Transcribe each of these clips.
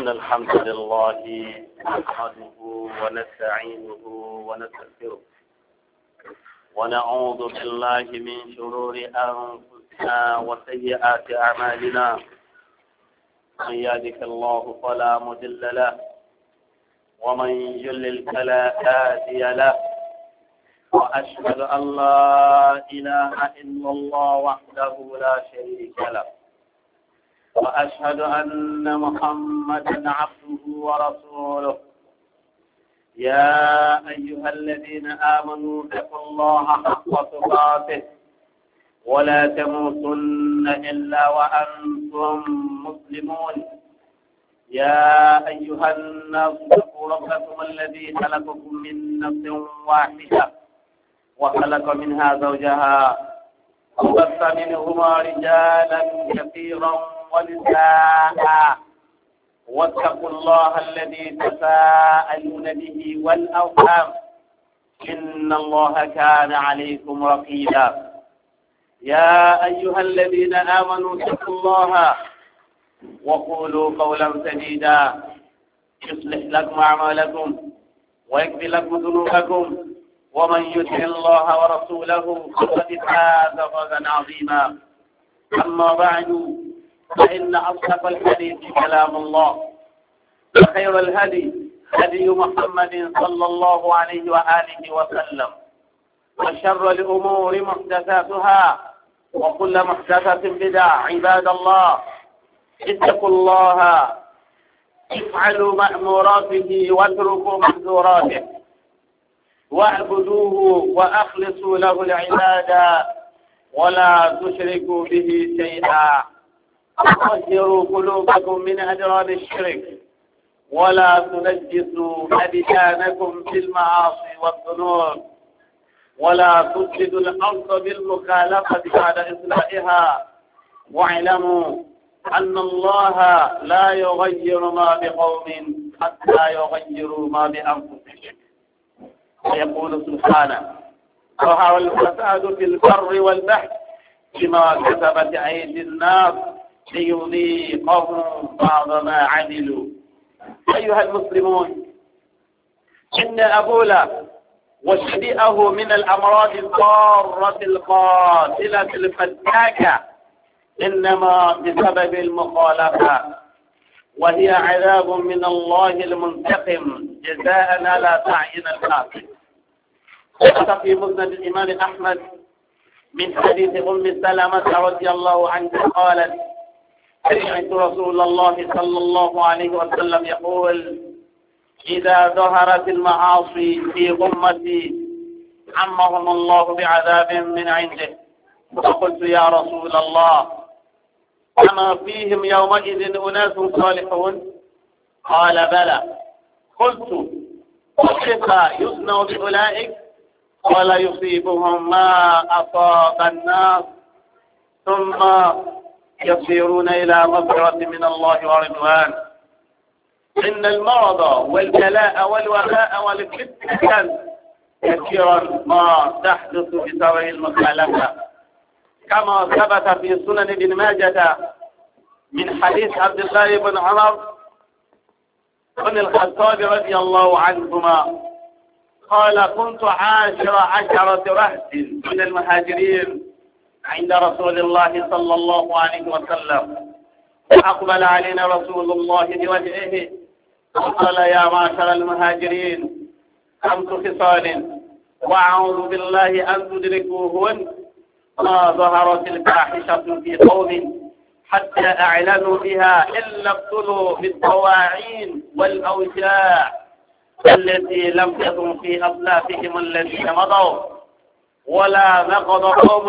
إن الحمد لله نحمده ونستعينه ونستغفره ونعوذ بالله من شرور أنفسنا وسيئات أعمالنا. من يهده الله فلا مضل له ومن يضلل فلا هادي له، وأشهد أن لا إله إلا الله وحده لا شريك له، وأشهد أن محمدا عبده ورسوله. يا أيها الذين آمنوا اتقوا الله حق تقاته ولا تموتن إلا وأنتم مسلمون. يا أيها الناس اتقوا ربكم الذي خلقكم من نفس واحدة وخلق منها زوجها وبث منهما رجالا كثيرا ونساء، واتقوا الله الذي تساءلون به والأرحام إن الله كان عليكم رقيبا. يا أيها الذين آمنوا اتقوا الله وقولوا قولا سديدا يصلح لكم أعمالكم ويغفر لكم ذنوبكم، ومن يطع الله ورسوله فقد فاز فوزا عظيما. أما بعد، فإن أصدق الحديث كلام الله، وخير الهدي هدي محمد صلى الله عليه وآله وسلم، وشر الأمور محدثاتها وكل محدثة بدعة. عباد الله، اتقوا الله، افعلوا مأموراته واتركوا محظوراته، واعبدوه وأخلصوا له العبادة ولا تشركوا به شيئا. طهروا قلوبكم من أجرام الشرك ولا تنجسوا أبدانكم بالمعاصي والذنوب، ولا تفسدوا الأرض بالمخالفة بعد إصلاحها. واعلموا أن الله لا يغير ما بقوم حتى يغيروا ما بأنفسهم. ويقول سبحانه: ظهر الفساد في البر والبحر بما كسبت أيدي الناس ليذيقهم بعض ما عملوا. أيها المسلمون، إن أبولا وشبيئه من الأمراض الضارة القاتلة الفتاكة إنما بسبب المخالفة، وهي عذاب من الله المنتقم جزاء على سعينا الكافر. ثبت في مسند الإمام أحمد من حديث أم سلمة رضي الله عنها قالت: سمعت رسول الله صلى الله عليه وسلم يقول: إذا ظهرت المعاصي في أمتي عمهم الله بعذاب من عنده. فقلت: يا رسول الله، أما فيهم يومئذ أناس صالحون؟ قال: بلى. قلت: وكيف يصنع بأولئك؟ قال: يصيبهم ما أصاب الناس ثم يصيرون إلى مغفرة من الله ورضوان. إن المرض والبلاء والوباء والفتن كثيرا ما تحدث بسبب المخالفة، كما ثبت في سنن ابن ماجه من حديث عبد الله بن عمر بن الخطاب رضي الله عنهما قال: كنت عاشر عشرة رهط من المهاجرين عند رسول الله صلى الله عليه وسلم، فأقبل علينا رسول الله بوجهه وقال: يا معشر المهاجرين، 5 خصال وأعوذ بالله أن تدركوهن: ما ظهرت الفاحشة في قوم حتى أعلنوا بها إلا ابتلوا بالطواعين والأوجاع التي لم تكن في أسلافهم الذين مضوا، ولا نقض قوم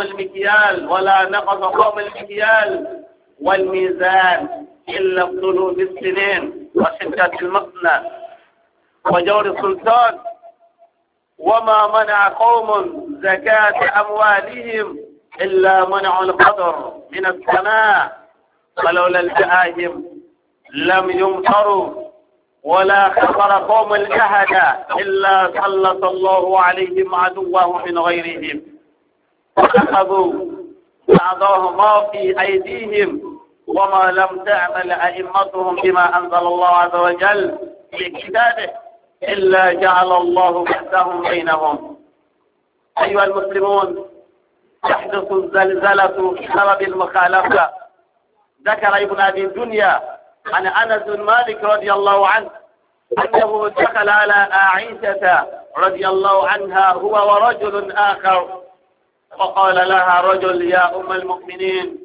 المكيال والميزان إلا ابتلوا بالسنين وشدة المقنة وجور السلطان، وما منع قوم زكاة أموالهم إلا منعوا القدر من السماء، ولولا البهائم لم يمطروا، ولا خطر قوم الجهد إلا سلط الله عليهم عدوهم من غيرهم، فأخذوا بعضهم ما في أيديهم وما لم تعمل أئمتهم بما أنزل الله عز وجل في كتابه إلا جعل الله بأسهم بينهم. أيها المسلمون، تحدث الزلزلة بسبب المخالفة. ذكر ابن أبي الدنيا عن أنس بن مالك رضي الله عنه أنه دخل على عائشة رضي الله عنها هو ورجل آخر، فقال لها رجل: يا أم المؤمنين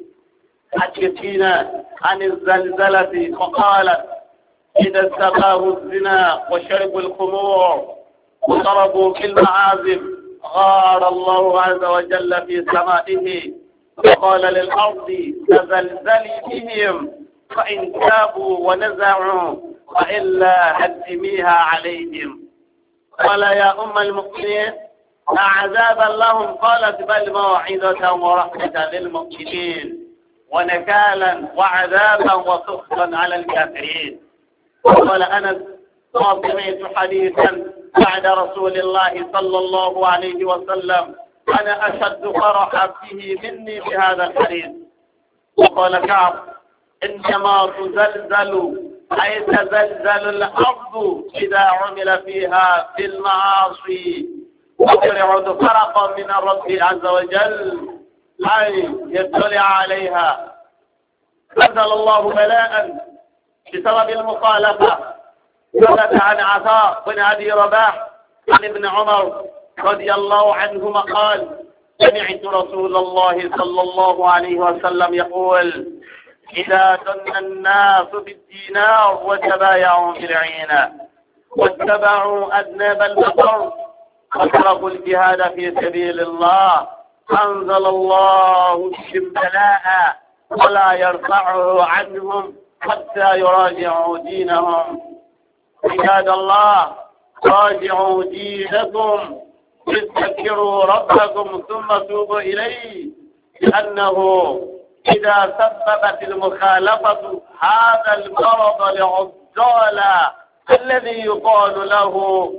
حدثينا عن الزلزلة. فقالت: إذا استباهوا الزنا وشربوا الخمور وضربوا في المعازف غار الله عز وجل في سمائه وقال للأرض تزلزلي بهم فإن تابوا ونزعوا وإلا هدميها عليهم. قال: يا أم المؤمنين أعذابا لهم؟ قالت: بل موعظة ورحمة للمؤمنين ونكالا وعذابا وسخطا على الكافرين. قال أنس: ما سمعت حديثا بعد رسول الله صلى الله عليه وسلم أنا أشد فرحا فيه مني بهذا الحديث. وقال كعب: إنما تزلزل أي تزلزل الأرض إذا عمل فيها بالمعاصي وترعد فرقا من الرب عز وجل أي يطلع عليها. أنزل الله بلاء بسبب المخالفة. ثبت عن عطاء بن أبي رباح عن ابن عمر رضي الله عنهما قال: سمعت رسول الله صلى الله عليه وسلم يقول: إذا دن الناس بالدينار وتبايعوا بالعينة واتبعوا أذناب البقر وتركوا الجهاد في سبيل الله أنزل الله بهم بلاء ولا يرفعه عنهم حتى يراجعوا دينهم. عباد الله، راجعوا دينكم، اذكروا ربكم ثم توبوا إليه، لأنه إذا سببت المخالفة هذا المرض العضال الذي يقال له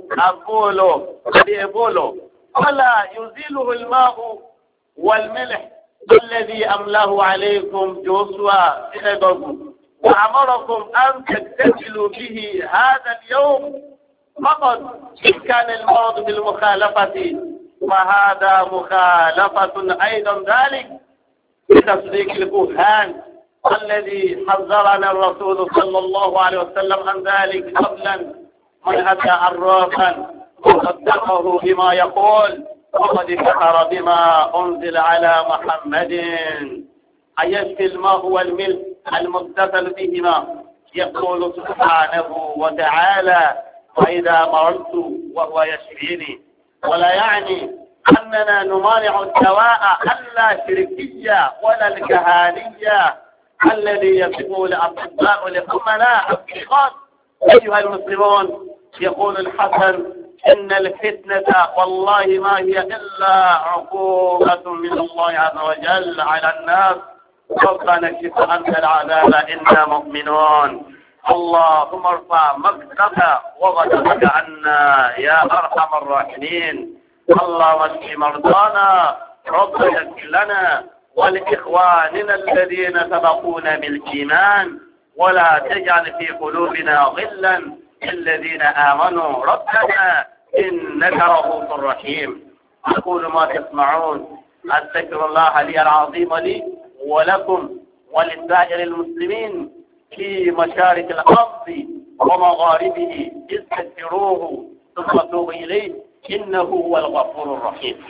الإبول ولا يزيله الماء والملح الذي أمله عليكم جوسوا سنبكم وأمركم أن تغتسلوا به هذا اليوم فقط إن كان المرض بالمخالفة، وهذا مخالفة أيضا ذلك بتصديق الكهان الذي حذرنا الرسول صلى الله عليه وسلم عن ذلك قبلا. من أتى عرافا وصدقه بما يقول وقد كفر بما أنزل على محمد. أيشفي الماء والملح المتصل بهما؟ يقول سبحانه وتعالى: وإذا مررت وهو يشفيني. ولا يعني أننا نمانع الدواء اللا شركية ولا الكهانية الذي يصفه الأطباء لأمنا الثقات. أيها المسلمون، يقول الحسن: إن الفتنة والله ما هي إلا عقوبة من الله عز وجل على الناس، ربنا اكشف عنك العذاب إنا مؤمنون. اللهم ارفع مقتك وغضبك عنا يا أرحم الراحمين. اللهم اشف مرضانا، ربنا اغفر لنا ولإخواننا الذين سبقونا بالإيمان ولا تجعل في قلوبنا غلا للذين آمنوا ربنا إنك رؤوف رحيم. أقول ما تسمعون، أستغفر الله لي العظيم لي ولكم ولسائر المسلمين في مشارق الأرض ومغاربه، استغفروه ثم توبوا إليه إنه هو الغفور الرحيم.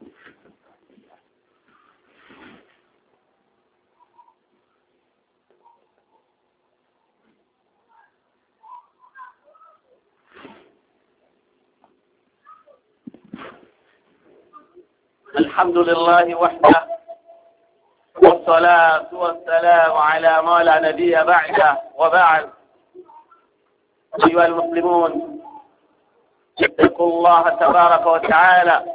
الحمد لله وحده والصلاة والسلام على ما لا نبي بعده، وبعد. أيها المسلمون، اتقوا الله تبارك وتعالى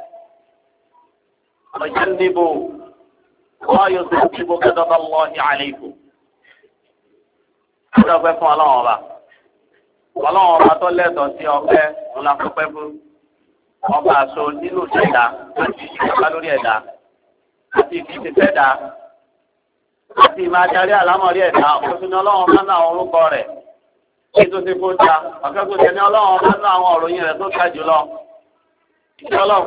وجنبوا ما يسبب غضب الله عليكم. ọpẹ́ fún Ọlọ́run ọba tó lẹ́tọ̀ọ́ sí ọpẹ́ ńlá pípẹ́ fún ọba àṣọ nínú ìṣẹ̀dá àti ìṣẹ̀dá lórí ẹ̀dá àti ìfìṣẹ̀dá àti ìmọ̀ adarí àlámọ̀rí ẹ̀dá ọ̀kẹ́sùn ní ọlọ́run bá ná àwọn orúkọ rẹ̀ kí tó ti kó ta ọ̀kẹ́sùn ní ọlọ́run bá ná àwọn òròyìn rẹ̀ tó ta jùlọ. ọlọ́run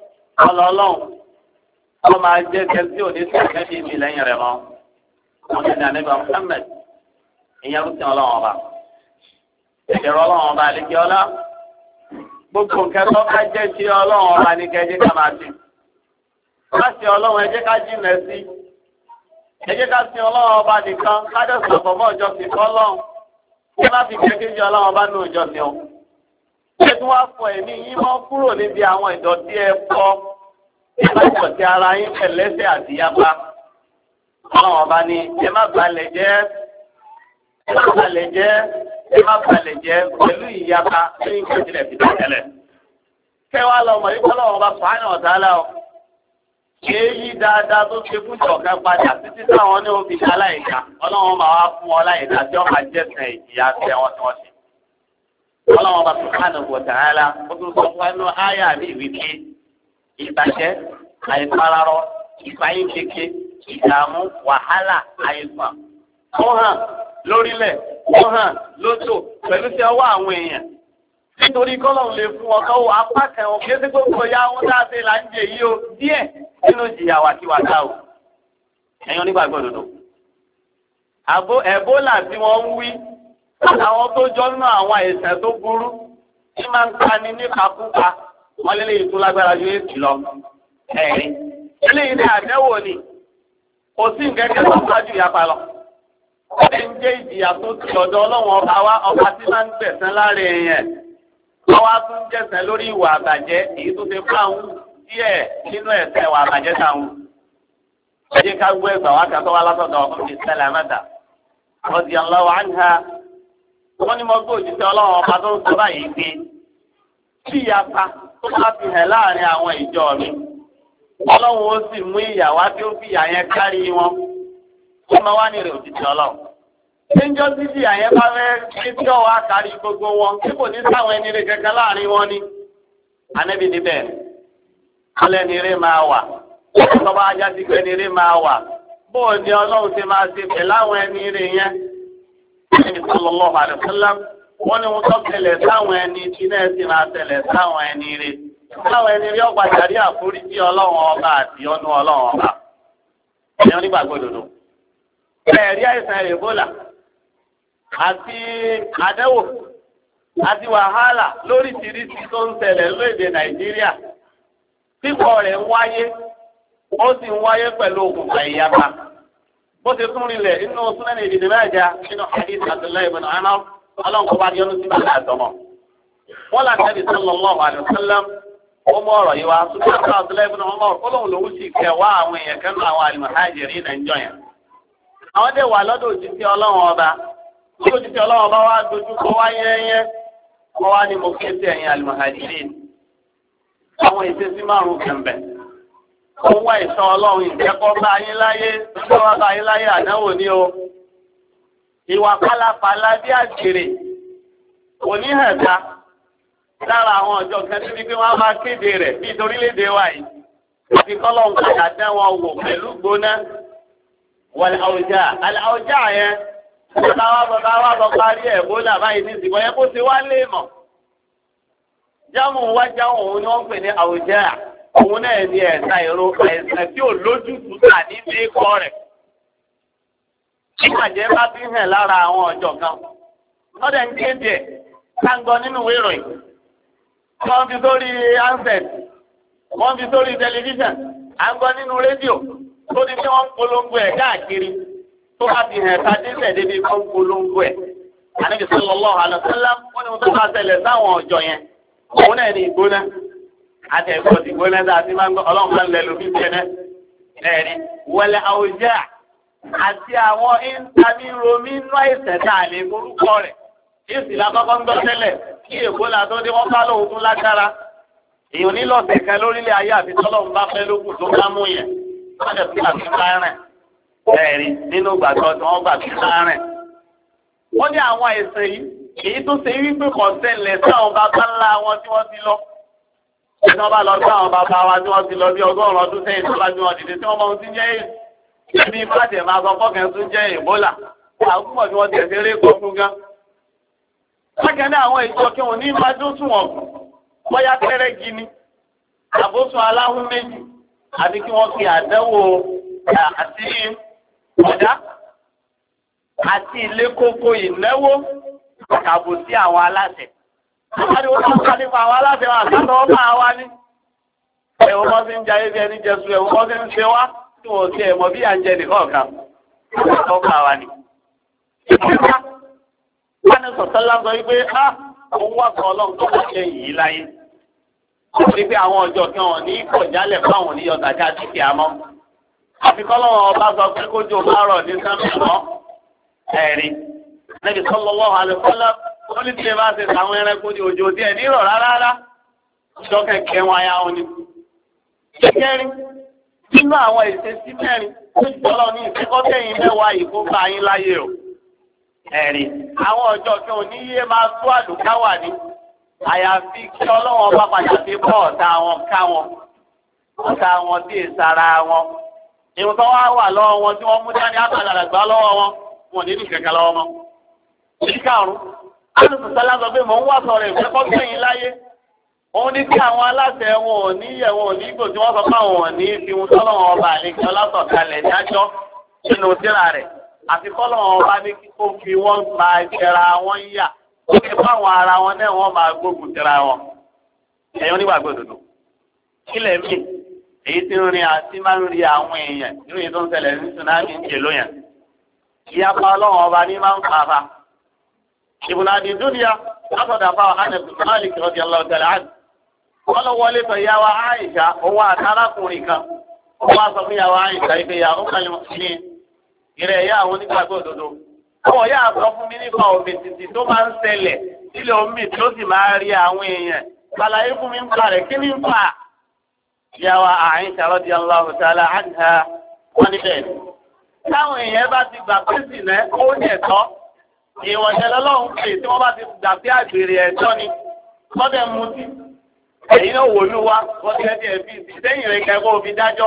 wọ́n máa jẹ́ kẹ́sí òní sí àkẹ́bí mi lẹ́yìn rẹ̀ mọ́. wọ́n ti ní àníbà Muhammad ìyẹn ló ti ọlọ́run ọba. ìṣẹ̀rọ ọlọ́run ọba àlejò ọlá gbogbo kẹtọ́ ká jẹ́ sí ọlọ́run ọba ní kẹjẹ́ ká máa ti. ká sí ọlọ́run ẹ jẹ́ ká jìnà sí. ẹ jẹ́ ká sí ọlọ́run ọba nìkan ká dẹ̀ sọ̀tọ̀ mọ́ ìjọ sí fọ́lọ́run. kí má fi kékeré ọlọ́run ọba ní ìjọ sí ọ. ẹ tún wá fọ ẹ̀mí yín mọ́ kúrò níbi àwọn ìdọ̀tí ẹ fọ́. ìbájọ̀ tí ara yín pẹ̀lẹ́sẹ̀ àti yapa. ọlọ́run ọba ní ẹ má balẹ̀ jẹ́ pẹ̀lú ìyapa ní ìgbésílẹ̀ fi tẹ̀lẹ̀. kẹwàá lọmọ yìí kọ́ lọ́wọ́ ọba sùhánù ọ̀tàlá o. èyí dáadáa tó ṣe fún ìjọ̀kẹ́ padà títí táwọn ní òbí aláìka ọlọ́run máa wá fún ọláìka tí wọ́n máa jẹ́sẹ̀ ìjìyà sí ẹ̀wọ̀n tí wọ́n ṣe. ọlọ́run ọba sùhánù ọ̀tàlá ó tún sọ fún ẹnu áyà ní ìwé pé ìbàjẹ́ àìfararọ ìfàyín kéke ìdààmú wàhálà àìsàn ó hàn lórílẹ̀ ó hàn lótò pẹ̀lú tí ọwọ́ àwọn èèyàn nítorí kọ́lọ̀ lè fún ọkọ̀ wọ apá kẹwọn kí ẹsẹ̀ gbogbo ya wọn dáadé là ń jẹ yìí o díẹ̀ nínú ìjìyà wàtíwàtá o ẹ̀yin onígbàgbọ́ òdodo ẹ̀bólà tí wọ́n ń wí àwọn tó jọ nínú àwọn àìsàn tó burú tí máa ń pani nípakúpa wọ́n lé léyìí tó lágbára ju èsì lọ ẹ̀rí eléyìí ní àdẹ́wò ni kò sí nǹkan kẹ́ tó ṣáájú ìyapa lọ ó lè ń jẹ́ ìjìyà tó ti ọ̀dọ̀ ọlọ́wọ́n ọba wa ọba tí máa ń gbẹ̀sán láre yẹn wọ́n wá tún jẹ̀sán lórí ìwà àbàjẹ́ èyí tó ti fáwọn díẹ̀ nínú ẹ̀ṣẹ̀ ìwà àbàjẹ́ táwọn. ẹ jẹ́ ká gbọ́ ẹgbàá wá kàtọ́ wá látọ̀dọ̀ ọkùnrin Salamata radiyallahu anha wọ́n ní mo gbọ́ òjíṣẹ́ ọlọ́wọ́n ọba tó ń sọ báyìí pé tí ìyapa tó bá fi hàn láàrin àwọn ìjọ mi ọlọ́run ó sì mú ìyàwó tí ó fi ìyà yẹn kárí wọn ó máa wá ní rẹ̀ òjíṣẹ́ ọlọ́run. Níjọ́ títí àyẹ́ bá fẹ́ kí tí ọwọ́ àkárí gbogbo wọn tí kò ní sáwọn ẹni rẹ̀ kẹ́kẹ́ láàrin wọn ni. Ànábì níbẹ̀ alẹ́ ni eré máa wà. Tọ́ba ajá ti gbẹ́ ni eré máa wà. Bóò ni ọlọ́run ti máa ṣe pẹ̀ láwọn ẹni rẹ̀ yẹn. Ẹni sallallahu alaihi wasallam wọ́n ní wọ́n tọ́kẹlẹ̀ sáwọn ẹni tí náà sì máa tẹ̀lẹ̀ sáwọn ẹni rẹ̀. Sáwọn ẹni rẹ̀ ọgbà jàrí àforíjì ọlọ́run ọba àti ọnú ọlọ́run ọba. Ẹ̀yọ́ nígbàgbọ́ òdodo. Ẹ̀rí àìsàn Ebola àti àdẹ́wò àti wàhálà lóríṣiríṣi tó ń ṣẹlẹ̀ lóde Nàìjíríà pípọ̀ rẹ̀ ń wáyé ó sì ń wáyé pẹ̀lú òkùnkà ìyapa bó ti tún rinlẹ̀ inú súnmẹ́nì ìdìdì mẹ́jọ nínú hadith Abdullahi ibn Umar ọlọ́nkọ́ bá yọnu sí bàtà àtọmọ. wọ́n là Nabi sallallahu alaihi wasallam ó mú ọ̀rọ̀ yìí wá súnmọ́ Abdullahi ibn Umar olóhùn lòún sì kẹwàá àwọn èèyàn kẹ́nu àwọn al-muhajirin nàìjọ yẹn. àwọn dẹ̀ wà lọ́dọ̀ òjíṣẹ́ Ọlọ́run ọba òjíṣẹ́ Ọlọ́run ọba wá dojú kọ wá yẹ́yẹ́ wọ́n wá ní mo ké sí ẹ̀yin al-muhajirin àwọn ìṣesí márùn-ún kẹ̀mbẹ̀ ó wá ìṣọ́ Ọlọ́run ìjẹ́kọ́ bá yín láyé ìjọba bá yín láyé àdáwò ní o ìwà pálapàla bí àgbèrè kò ní hẹ̀dá lára àwọn ọjọ́ kẹ́tí wípé wọ́n máa kéde rẹ̀ bí torílẹ̀-èdè wa yìí àti kọ́lọ́hún padà dá wọn wò pẹ̀lú gbóná wọ̀lẹ̀ àwùjá yẹn bàbá wa lọ parí Ebola báyìí ní ìsìnkú yẹn kó ti wá lé mọ̀. jámù wá jámù òun ni wọ́n ń pè ní àwùjá òun náà ní ẹ̀ka ìró ẹ̀sẹ̀ tí ò lójútùú tà ní ilé-ẹ̀kọ́ rẹ̀. ìpàjẹ́ bá fi hàn lára àwọn ọjọ́ kan lọ́dẹ̀ ń kéde ẹ̀ káńgọ nínú ìwé ìròyìn wọ́n fi sórí handset wọ́n fi sórí tẹlifíṣàn àńgọ nínú rédíò tó ní bí wọ́n ń polongo ẹ̀ káàkiri tó bá ti hàn ká délẹ̀ débi kó ń polongo ẹ̀. Ànábì sallallahu alaihi wasallam wọ́n ní wọ́n tó bá ṣẹlẹ̀ sáwọn ọjọ́ yẹn òun náà ní ìgbóná àti ẹ̀kọ́ ti gbóná dáa sí máa ń gbọ́ ọlọ́run máa ń lẹ lómi jẹ́nẹ́ ẹ̀rí wọlé àwùjá àti àwọn ìntàmíromi inú àìsàn tá a lè morúkọ rẹ̀ èsì lákọ́kọ́ ń gbọ́ tẹ́lẹ̀ kí Ebola tó dé wọ́n bá lóhun tún lágbára èèyàn nílò ọ̀sẹ̀kẹ́ lórílẹ̀ ayé àti tọ́lọ́run bá fẹ́ lókùn tó bá mú yẹn wọ́n lè fi àfi kárìn ẹ̀rí nínú gbàgbọ́ tí wọ́n gbà fi kárìn. wọ́n ní àwọn àìsàn yìí èyí tó ṣe wípé kọ̀ọ̀sẹ̀lẹ̀ sí àwọn bàbá ńlá wọn tí wọ́n ti lọ. Ẹni wọ́n bá lọ sí àwọn bàbá wa tí wọ́n ti lọ bí 100 ọdún sẹ́yìn tó bá gbé wọn dìde tí wọ́n mọ ohun tí ń jẹ́ èyí. Ibi ìbáṣẹ̀ máa sọ fọ́kẹ́ tún jẹ́ Ebola. Àwọn púpọ̀ tí wọ́n ti ẹ̀sẹ̀ eré kọ́ fún gan. Bákan náà àwọn ìjọ kí wọ́n ní májú sùn wọ̀n kù. Bóyá tẹ́rẹ́ gini. Àbóṣùn aláhùn méjì. Àbí kí wọ́n fi àdánwò àti ọ̀dá àti ilé kókó ìnáwó kàbò sí àwọn aláṣẹ. Àríwó tó ń ká nípa àwọn aláṣẹ wa àtàtọ̀ máa wá ní. Ẹ̀wọ̀n mọ́ sí ń jayé bí ẹni jẹ́sù ẹ̀wọ̀n mọ́ sí ń ṣe wá tí wọ́n ti ẹ̀mọ́ bí à ń jẹ nìkan kan. Ó kà wá ní. Ìjọba wọ́n ní sọ̀tọ́lá sọ wípé òun wà kan ọlọ́run tó wọ́n ṣe yìí láyé. Ó rí pé àwọn ọjọ́ kan wọ̀n ní ìkọ̀jálẹ̀ fáwọn oníyọ̀tà jáde kí a mọ́. Àfikọ́lọ́wọ́ ọba sọ pé kójú máa rọ̀ ní sánmọ̀ ẹ̀rí. Níbi sallallahu alaihi wasallam ó ní tí ẹ bá ṣe àwọn ẹranko ní òjò díẹ̀ nírọ̀ rárá. Ìjọ kẹ̀kẹ́ wọn ya wọn ni. Kẹ́kẹ́rin nínú àwọn ìṣesí mẹ́rin tó jọlọ ní ìfẹ́kọ́tẹ̀yìn mẹ́wàá ìfúnpá yín láyé o. Ẹ̀rí àwọn ọjọ́ kí òní yé máa tó àlùkáwà ní. Àyàfi kí ọlọ́wọ́n bá padà fi bọ́ ọ̀tá wọn ká wọn. Ọ̀tá wọn dé sára wọn. Ìwọ̀n tó wá wà lọ́wọ́ wọn tí wọ́n mú dání àtàlà gbá lọ́wọ́ wọn. Wọ́n nínú kẹ̀kẹ́ lọ́wọ́ wọn. Ìkàrún. Alùpùpù sálá sọ pé mò ń wá sọ̀rọ̀ ìfẹ́kọ́tẹ̀yìn láyé. Òun ní kí àwọn aláṣẹ wọn ò ní yẹ̀ wọn ò ní gbò tí wọ́n sọ pé àwọn ò ní fi wọn tọ́lọ́wọ́n ọba àlejò ọlásọ̀kalẹ̀ dájọ́ nínú tíra rẹ̀. Àfi kọ́lọ́wọ́n ọba ní kíkó fi wọ́n máa jẹra wọn yà. Ó fi fáwọn ara wọn náà wọ́n máa gbógun tira wọn. Ẹ̀yin onígbàgbọ́ òdodo. Kílẹ̀ mí èyí tí ń rin àti máa ń rí àwọn èèyàn nínú èyí tó ń ṣẹlẹ̀ ní tsunami ń jè lóyàn. Ìyapa ọlọ́wọ́n ọba ní máa ń fàfà. Ìbùnàdì dúnìyà látọ̀dà fáwọn Anas bin Malik radiyallahu ta'ala anhu. Wọ́n lọ wọlé tọ̀ ìyàwó Àìṣà owó àtàlákùnrin kan. Ó wá sọ fún ìyàwó Àìṣà ìfẹ́ ìyàwó kan ní ìrẹ̀ ìyá àwọn onígbàgbọ́ òdodo. Àwọn ìyá sọ fún mi nípa òmì títì tó máa ń ṣẹlẹ̀ sílẹ̀ omi tí ó sì máa rí àwọn èèyàn. Ṣàlàyé fún mi ń pa rẹ̀ kí ni ń fà? Ìyàwó Àìṣà radiyallahu ta'ala anha wọ́n níbẹ̀. Táwọn èèyàn bá ti gbà pé sì náà ó ní ẹ̀tọ́. Ìwọ̀njẹ́ lọ́lọ́run pè tí wọ́n bá ti gbà pé àgbèrè ẹ̀tọ́ ni. Lọ́dẹ̀ mutí. Ẹ̀yin náà wò ló wá wọ́n ti rẹ́dí ẹ̀bí ìsẹ́yìn rẹ̀ kẹ́kọ̀ọ́ òbí dájọ́.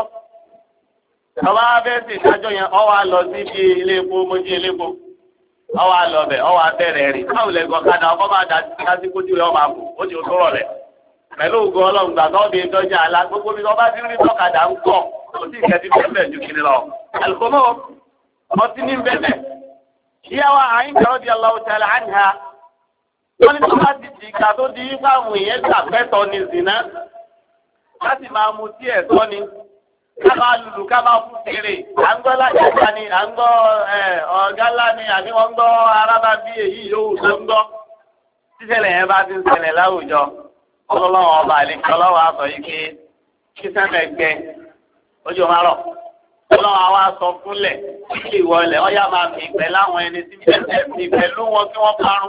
Ọba abẹ́ sì dájọ́ yẹn ọ wá lọ sí ibi ilé epo mojú ilé epo. Ọ wá lọ bẹ̀ ọ wá bẹ̀rẹ̀ rí. Báwo lẹ gbọ́ kadà ọkọ máa dá sí kójú rẹ̀ ọ máa bù ó ti tó rọ̀ rẹ̀. Pẹ̀lú ògo Ọlọ́run gbà tó bí dọ́jà alá gbogbo bí wọ́n bá ti rí tọ́kadà ń kọ̀ kò sí ìkẹ́tí bẹ́ẹ̀ ju kiri lọ. Àlùkòmọ́ ọtí ní bẹ́ẹ̀. Ìyàwó Àìṣà radiyallahu ta'ala anha. Wọ́n ní tó bá ti di ìgbà tó di fáwọn èèyàn gbàgbẹ́tọ̀ ní zìnà láti máa mu tí ẹ̀tọ́ ni ká máa lùlù ká máa fún fèrè à ń gbọ́ lájàjá ni à ń gbọ́ ọ̀gálá ni àbí wọ́n ń gbọ́ arábá bí èyí yòówù tó ń gbọ́. Tíṣẹ̀lẹ̀ yẹn bá ti ń ṣẹlẹ̀ láwùjọ ọlọ́wọ́ ọba àlejò ọlọ́wọ́ àsọ yìí pé kí sẹ́mẹ̀ gbẹ ojú ọmọ àrọ̀ ọlọ́wọ́ àwa sọ fúnlẹ̀ kí ìwọlẹ̀ ọ̀yá máa fi ìpẹ́ láwọn ẹni tí ìpẹ́ lú wọn kí wọ́n parun.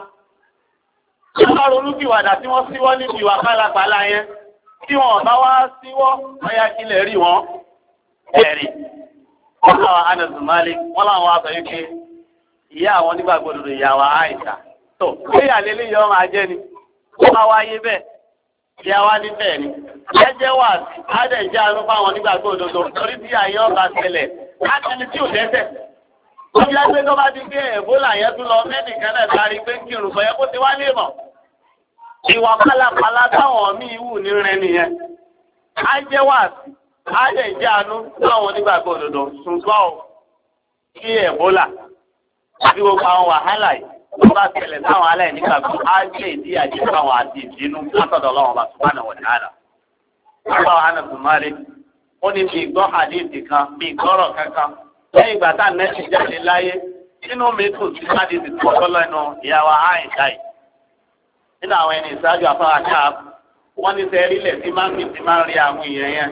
Wọ́n ronú bí wàdà tí wọ́n síwọ́ níbi ìwà pálapàla yẹn. Tí wọ́n bá wá síwọ́, ọya kílẹ̀ rí wọn. Ẹ̀rí. Wọ́n láwọn Anas bin Malik, wọ́n láwọn aṣọ yìí pé ìyá àwọn onígbàgbọ́ òdodo ìyàwó Àìṣà. Tó, ṣé ìyàlélé yọ máa jẹ́ ni? Ó máa wáyé bẹ́ẹ̀. Ìyá wa ní bẹ́ẹ̀ ni. Jẹ́jẹ́ wà sí, á dẹ̀ jẹ́ àánú fáwọn onígbàgbọ́ òdodo. Torí tí àyè ọba ṣẹlẹ̀, láti ẹni tí ò dẹ́ṣẹ̀. Ó yá gbé tó bá ti gbé ẹ̀bólà yẹn tún lọ mẹ́nìkan náà sáré pé kírun fẹ́ kó ti wá lè mọ̀. Ìwà pálapàla táwọn míì wù ní rẹ nìyẹn. Á jẹ́ wà sí, á lè jẹ́ àánú táwọn onígbàgbọ́ òdodo ṣùgbọ́n ò kí ẹ̀bólà àti gbogbo àwọn wàhálà yìí tó bá tẹ̀lẹ̀ táwọn aláìnígbàgbọ́ á jẹ́ ìdí àjẹ́ fáwọn àti ìdínú látọ̀dọ̀ Ọlọ́run bá subhanahu wa ta'ala. Àbá Anas bin Malik ó ní bí gbọ́ hadithi kan bí gbọ́rọ̀ kankan lẹ́yìn ìgbà tá nẹ́ẹ̀sì jáde láyé nínú mi tún ti hadithi tó kọ́ lẹ́nu ìyàwó Àìṣà yìí. Nínú àwọn ẹni ìsáájú afárá káà wọ́n ní sẹ́ rílẹ̀ tí máa ń fi máa ń rí àwọn èèyàn yẹn.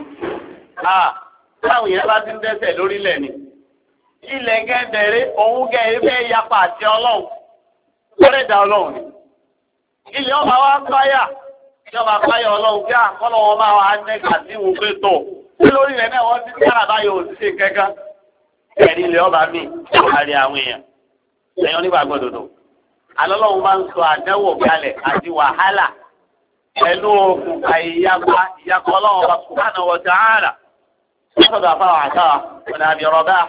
Táwọn èèyàn bá ti ń dẹ́ṣẹ̀ lórílẹ̀ ni. Ilẹ̀ gẹ́gẹ́rẹ́ òun gẹ́ ẹgbẹ́ yapa àti Ọlọ́run. Kọ́rẹ́dà Ọlọ́run ni. Ilẹ̀ ọba wa páyà. Ìjọba páyà Ọlọ́run kí àkọ́lọ́ wọn máa wà nẹ́gà sí wọn pé tó. Tí lórí rẹ̀ náà wọ́n ti sára báyọ̀ òṣìṣẹ́ kẹ́kẹ́. Ẹ̀rí ilẹ̀ ọba mi kárí àwọn èèyàn. Lẹ́yìn onígbàgbọ́ òdodo. Alọ́lọ́run máa ń sọ àdánwò kalẹ̀ àti wàhálà pẹ̀lú òkùnkà ìyapa Ọlọ́run ọba subhanahu wa ta'ala. Nígbàgbọ́ àfáwà àtàwà ọ̀nà àbí ọ̀rọ̀bá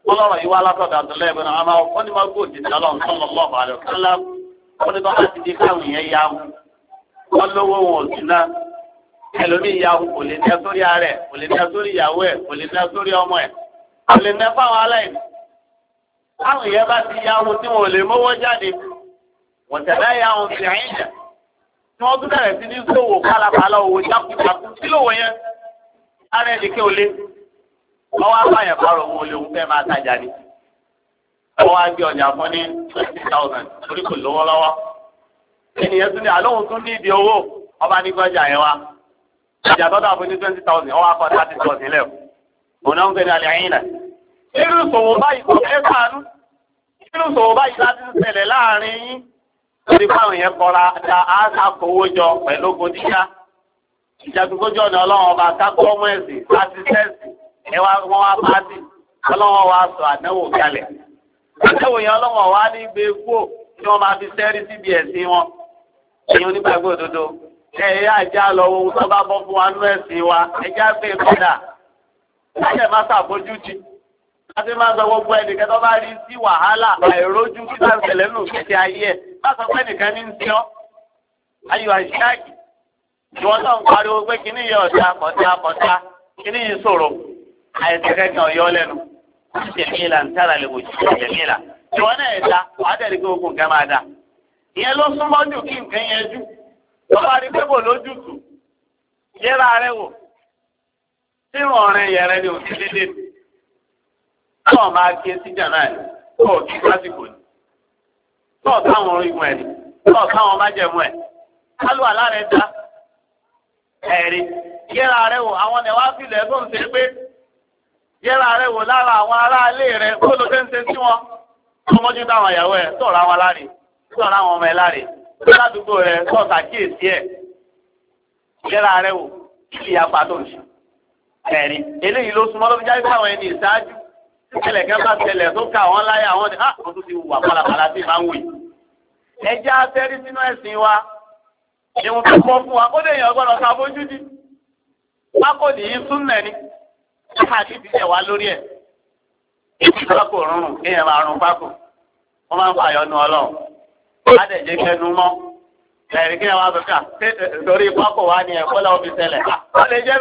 ọlọ́rọ̀ yìí wá látọ̀dọ̀ Abdullahi ibn Umar ó ní máa gbòòjì sí ọlọ́run sallallahu alaihi wasallam ó ní báwa ti di káwọn yẹn ya wọn lówó wọn ò sí náà ẹlòmíì ya kò lè ní sórí ààrẹ kò lè ní sórí ìyàwó ẹ kò lè ní sórí ọmọ ẹ kò lè ní fáwọn aláìní. táwọn yẹn bá ti ya wọn tí wọn ò lè mówó jáde wọ́n tẹ̀lé ya wọn fi àyìn jà tí wọ́n tún bẹ̀rẹ̀ sí ní sòwò pálapàla òwò jákujàku kí lówó yẹn ara ẹni kí o lé ọwọ́ abáyẹ̀ bá rọ̀ wọn ò lè òun fẹ́ máa tajà ni ọwọ́ á gbé ọjà fún ní 20,000 torí kò lówó lọ́wọ́ ènìyàn tún ní àlóhùn tún ní ìdí owó ọba ní gbọ́jà yẹn wá ọjà tó dà fún ní 20,000 ọwọ́ akọ 30,000 lẹ̀ òun náà ń gbé ní alẹ́ ẹ̀yìn náà irú ìṣòwò báyìí kò fẹ́ sànú irú ìṣòwò báyìí láti ń ṣẹlẹ̀ láàrin yín lórí fáwọn yẹn kọra da áṣà kówó jọ pẹ̀lú ogun dídá ìjàgbégbójú ọ̀nà ọlọ́run ọba kákọ́ ọmọ ẹ̀sìn láti sẹ́ẹ̀sì ẹwà wọn wá pàṣẹ ọlọ́wọ́ wa sọ àdánwò kalẹ̀ àdánwò yẹn ọlọ́wọ́ wa ní gbé kúò tí wọ́n máa fi sẹ́rí síbi ẹ̀sìn wọn èyí onígbàgbọ́ òdodo ẹ̀yà ajá lọ ohun tó bá bọ́ fún wa nú ẹ̀sìn wa ẹ̀já gbé padà láyẹ̀ má sàbójútì láti máa sọ gbogbo ẹnìkan tó bá rí sí wàhálà àìrójú kí náà ṣẹlẹ̀ nù kẹ̀kẹ́ ayé ẹ̀ má sọ pé ẹnìkan ní ń tí ọ́ ayò àṣíáàkì ìwọ́n náà ń pariwo pé kíní yẹ ọ̀dà kọ̀dá kíní yìí sọ̀rọ̀ àìsàn kẹ́kẹ́ ọ̀yọ́ lẹ́nu jẹ̀míìlà ń tára lè wòjú jẹ̀míìlà ìwọ́n náà ẹ̀dá wàá tẹ̀lé pé ogun nǹkan máa dà ìyẹn ló súnmọ́ jù kí nǹkan yẹn jù tó bá rí pé kò lójútù yẹra rẹ wò tí ìrọ̀rẹ́ yẹrẹ ni òsì dédé náà máa ké síjà náà ni kó kí lásìkò ni tó táwọn orígun ẹ̀ ni tó táwọn májẹ̀mú ẹ̀ kálù alárẹ̀ dá ẹ̀rí yẹra rẹ wò àwọn ẹ̀ wá filẹ̀ tó ń ṣe pé yẹra rẹ wò lára àwọn aráalé rẹ kó ló fẹ́ ń ṣe sí wọn tó mọ́jú táwọn ìyàwó ẹ̀ tó ra wọn láre tó ra wọn ọmọ ẹ̀ láre tó ládùúgbò rẹ tó ṣàkíyèsí ẹ̀ yẹra rẹ wò kí ìyapa tó ń ṣe ẹ̀rí eléyìí ló súnmọ́ ló fi jáde káwọn ẹni ìṣáájú tẹ́lẹ̀ kẹ́ bá tẹ́lẹ̀ tó ká wọn láyé àwọn ni ó tún ti wà pàlàpàlà tí máa ń wì. ẹjẹ́ afẹ́rí sínú ẹ̀sìn wa ìwọ̀n tó kọ́ fún wa ó lè yàn gbọ́dọ̀ ká bójú dí. pákó nìyí súnmẹ̀ ni káàkiri ti tẹ̀ wá lórí ẹ̀. èyí pákó rúrùn kéèyàn máa rún pákó wọ́n máa ń fa àyọnu ọlọ́run. ládẹ̀jẹ́ kẹnu mọ́ ẹ̀rí kéèyàn wá sọ́kà torí pákó wa ni ẹ̀kọ́ lọ́wọ́ fi tẹ́lẹ̀. ó lè jẹ́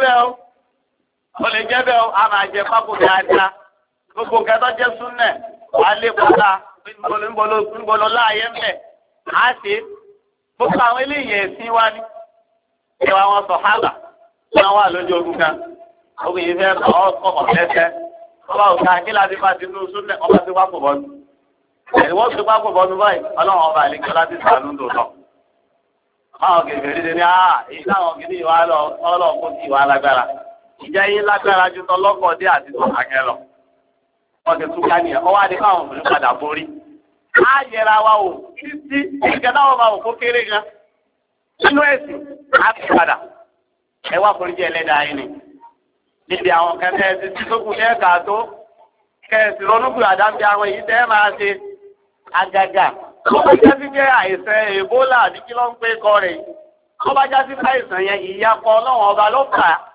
bẹ́ẹ̀ o a máa jẹ pákó dáadáa gbogbo nǹkan tó jẹ́ súnẹ̀ wà á lé pọ́tà ńbolo láàyè ńbẹ̀ á ṣe gbogbo àwọn eléyìí ẹ̀sìn wa ní ìwà wọn sọ hálà wọn wà lójú ogun kan ogun yìí fẹ́ bá ọkọ̀ lẹ́sẹ̀ ọba òkà kí láti bá ti lóṣù súnẹ̀ ọba ti wá pò bọ́nu ẹ̀wọ́n ti wá pò bọ́nu báyìí ọlọ́run ọba àlejò láti sàánú tó lọ. àwọn kèfèrí ti ní èyí táwọn kìíní ìwà ọlọ́run kò sí ìwà lágbára ìjẹ́ yín lágbára ju tọlọ́kọ̀ọ́dé àti tọ̀hàkẹ́ lọ. wọ́n ti tún ká nìyẹn ọwọ́ adé káwọn obìnrin padà borí. á yẹra wa o títí ìgbẹ́ táwọn máa wò kó kéré gan. nínú ẹ̀sìn á fi padà. ẹ wá forí jẹ́ ẹlẹ́dàá yín ni. níbi àwọn kẹfẹ́ ẹ̀sìn tí tó kù ní ẹ̀ka tó kẹ̀sì ronúkúrò àdáńbí àwọn èyí tẹ́ máa ṣe àgàgà. ó bá já sí pé àìsàn Ebola àbí kí ló ń pé kọ rẹ̀ yìí. ó bá já sí pé àìsàn yẹn ìyapọ̀ ọlọ́run ọba ló fà á.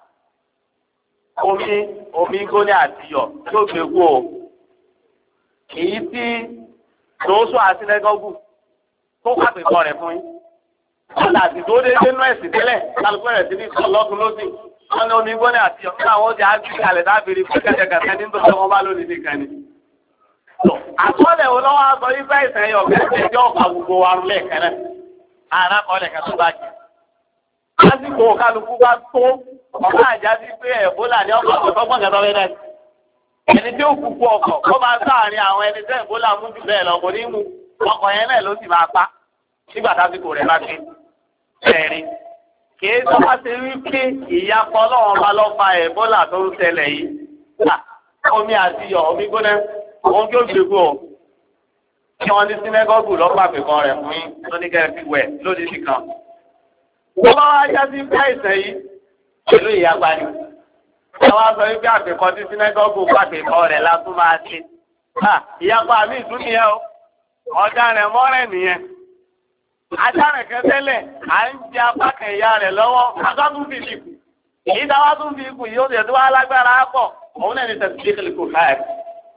omi gbóná àti iyọ̀ tó gbé kú o. èyí tí lóṣù àti lẹ́gọ́gù tó pàpè kọ rẹ̀ fún yín. wọ́n láti tó dé nínú ẹ̀sìn tẹ́lẹ̀ kálukú rẹ̀ sí ní ọlọ́dún lọ́sì. wọ́n ní omi gbóná àti iyọ̀ nígbà wọ́n ti á gbé kalẹ̀ dábìrì fún kẹ́kẹ́kẹ́ nítorí wọ́n bá lónìí nìkan ni. àkọọ́lẹ̀ wo lọ́wọ́ á sọ wípé ìsìn ẹ̀yọ̀ kẹ́kẹ́ jẹ́ ọ̀pá gbogbo wa rúlẹ̀ kẹ́rẹ́. àràkọọ́lẹ̀ kan tó bá jẹ. lásìkò kálukú bá tó ọ̀gá àjásí pé Ebola ní ọkọ̀ ọ̀gbọ́n kẹtọ́ fẹ́ náà. ẹni tí ó kúkú ọkọ̀ kó máa sáàárín àwọn ẹni tẹ́ Ebola mú jù bẹ́ẹ̀ lọ kò ní mú ọkọ̀ yẹn náà ló sì máa pa nígbà tásìkò rẹ̀ bá gbé. ẹ̀rín kìí tó bá ti rí pé ìyapọ̀ ọlọ́run bá lọ fa Ebola tó ń ṣẹlẹ̀ yìí. omi àti iyọ̀ omi gbóná òun kí ó gbégbó o. kí wọ́n ní sínágọ́gù lọ́pàá kan rẹ̀ fún yín lóníkẹ́ fi wẹ̀ lónìí nìkan. wọ́n bá wá já sí pé àìsàn yìí pẹ̀lú ìyapa ni. ẹ wá sọ wípé àpèkọ́ tí sínágọ́gù pàpèkọ́ rẹ̀ la tún máa ṣe. ìyapa mi ìtún nìyẹn o. ọ̀daràn mọ́rẹ̀ nìyẹn. adaràn kan tẹ́lẹ̀ à ń jẹ apá kan ìyá rẹ̀ lọ́wọ́ agbátún fi ikú. èyí táwa tún fi ikú yìí ó sì tó wá lágbára pọ̀ òun náà ní tẹ̀síkìlì kò káyà.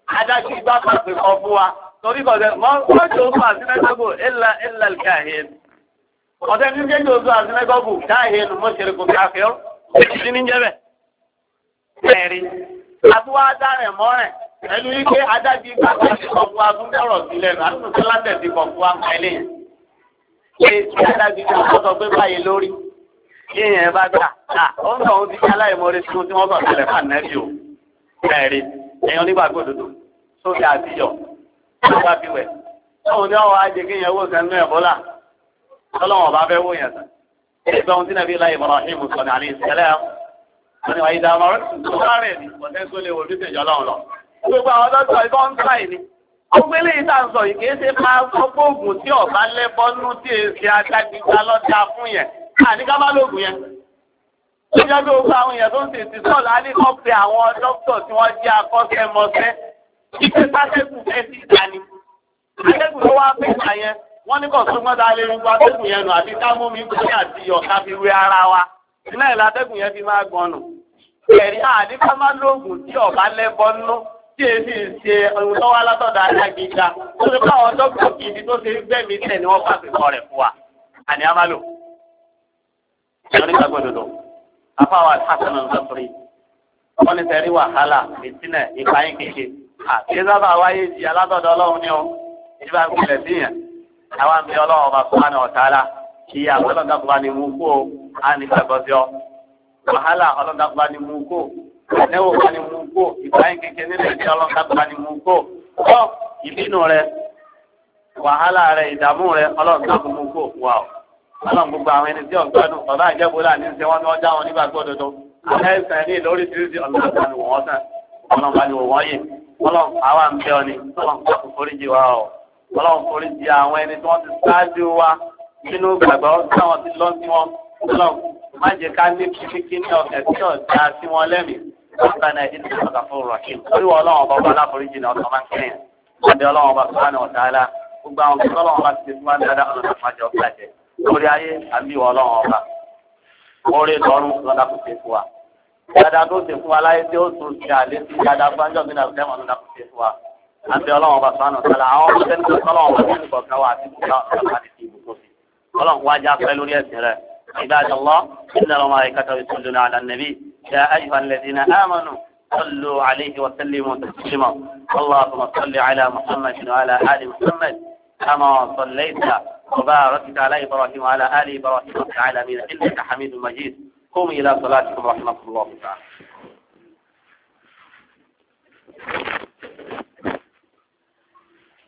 adájú ìgbà pàpẹ kan fún wa torí kọ̀ọ̀dẹ̀ mọ́jọ́ oṣù àsìnẹ́gọ́gù ilẹ̀ káhìn ọ̀dẹ́ ní kéjì oṣù àsìnẹ́gọ́gù káhìn mọ́ṣẹ̀rẹ̀ kò káfíọ́ òṣìṣì ní jẹ́bẹ̀ ẹ̀rí àtúwá dárẹ̀ mọ́rẹ̀ pẹ̀lú ike adájú ìgbà pàpẹ kan fún wa tún dọ̀rọ̀ sílẹ̀ nù àtúntò sílẹ̀ ti kọ̀ fún wa mẹ́lẹ̀ yẹn ṣé adájú ìgbà sọ pé báyìí lórí yíyan bá gbà ó ń sọ ohun ti ṣe aláìmọ́rẹ́ tí wọ́n sọ sílẹ̀ fún ànẹ́bí o ẹ̀rí èèyàn nígbàgbọ́ òdodo sókè àtijọ́ tó bá fi wẹ̀ tóun ní ọwọ́ ajé kí yẹn wò sẹ́nu ẹ̀bọ́là tọ́lọ́wọ́n bá fẹ́ wò yẹn sàn ẹgbẹ́ ohun tí nàbí láyé Ibrahim sọ̀nì àlẹ́ ìṣẹ̀lẹ̀ wọn ni wàá yídá ọmọ tó bá rẹ̀ ní ọ̀sẹ̀ tó lè wò bí tẹ̀jọ́ lọ́wọ́ lọ. gbogbo àwọn dọ́tọ̀ ikọ́ ń tà ní. gbogbo eléyìí tá à ń sọ yìí kìí ṣe máa fọ́pọ̀ oògùn tí ọ̀bá lẹ́bọ́nú tí èsì adágbígbá lọ́jà fún yẹn àní ká má lóògùn yẹn. Ìjọba gbogbo àwọn èèyàn tó ń tètè sọ̀rọ̀ á ní kọ́ pé àwọn dókítà tí wọ́n jẹ́ akọ́ṣẹ́mọṣẹ́ ìpè sátẹ́kù fẹ́ sí ìdáni. Atẹ́kù tó wá pè ká yẹn, wọ́n ní kọ̀ sọ́gbọ́n ta lè rúgbọ́ atẹ́kù yẹn nù àti ká mú mi kú ní àti ọ̀ká fi wé ara wa. Iná ìlà atẹ́kù yẹn fi máa gbọ́n nù. Ẹ̀rí àní ká má lóògùn tí ọ̀bá lẹ́bọ nínú tí èsì ṣe ohun tó wá látọ̀dọ̀ alágbèéká. Ó ti bá àwọn dókítà gidi tó ṣe gbẹ̀mí tẹ̀ ni wọ́n pàṣẹ kọ rẹ̀ fún wa. Àní á má lò. Afáwà Hasan al-Basri wọ́n ní sẹ́rí wàhálà ìtìnà ìpáyín kéke àti sábà wáyé di alátọ̀dọ̀ ọlọ́run ní o ìdíbà ń pilẹ̀ sí yẹn àwọn àmì ọlọ́run ọba subhanahu wa ta'ala kí ọlọ́dàkùnbá ni mú kó á ní gbàgbọ́ sí ọ wàhálà ọlọ́dàkùnbá ni mú kó ẹ̀wò bá ni mú kó ìpáyín kéke nílẹ̀ tí ọlọ́dàkùnbá ni mú kó ọ ìbínú rẹ wàhálà rẹ ìdààmú rẹ ọlọ́dàkùn mú kó wà ó. Ọlọ́run gbogbo àwọn ẹni tí ọ̀gbọ́dún bàbá àjẹbólà ní ṣe wọ́n ní wọ́n já wọn nígbà gbọ́dọ̀dọ̀. Àwọn ẹ̀sìn ní lórí tìrìsì ọlọ́run ni wọ́n sàn. Ọlọ́run bá ní wọ́n wọ́n yìí. Ọlọ́run àwa ń bẹ ọ ni. Ọlọ́run kò foríjì wa o. Ọlọ́run foríjì àwọn ẹni tí wọ́n ti ṣáájú wa nínú gbàgbọ́ táwọn ti lọ sí wọn. Ọlọ́run má jẹ́ ká ní kíkí ní ọ̀kẹ́ tí ọ̀dà sí wọn lẹ́mìí. Ọ̀sán náà ìdí ìṣọ̀kà fún rọ̀kìm. Orí wọn ọlọ́run ọba aláforíjì náà ọ̀sán máa ń kẹ́yìn. Ọdẹ ọlọ́run ọba sọ́hánà ọ̀tàlá. Gbogbo àwọn ọ̀sán ọlọ́run ọba ti fún wa dáadáa ọ̀nà àjọ ọ̀gbàjẹ́. Lórí ayé àbí ọlọ́run ọba orí lọ́rùn lọ́dà kò ṣe fún wa dáadáa tó ṣe fún wa láyé tí ó tún ṣe àlẹ́ sí dáadáa gbọ́njọ́ bí náà fẹ́mọ̀ lọ́dà kò ṣe fún wa àbí ọlọ́run ọba sọ́nà ọ̀tàlá àwọn ọmọ tẹ́lẹ̀ tó sọ́lọ́run ọba nínú kọ̀ọ̀kan wa àti ìgbà ọ̀gá àti ìbùkún sí ọlọ́run wájú apẹ́ lórí ẹ̀sìn rẹ̀ عباد الله إن الملائكة يصلون على النبي يا أيها الذين آمنوا صلوا عليه وسلموا تسليما اللهم صل على محمد وعلى آل محمد كما صليت وبارك على إبراهيم وعلى آل إبراهيم في العالمين إنك حميد مجيد قوموا إلى صلاتكم رحمة الله تعالى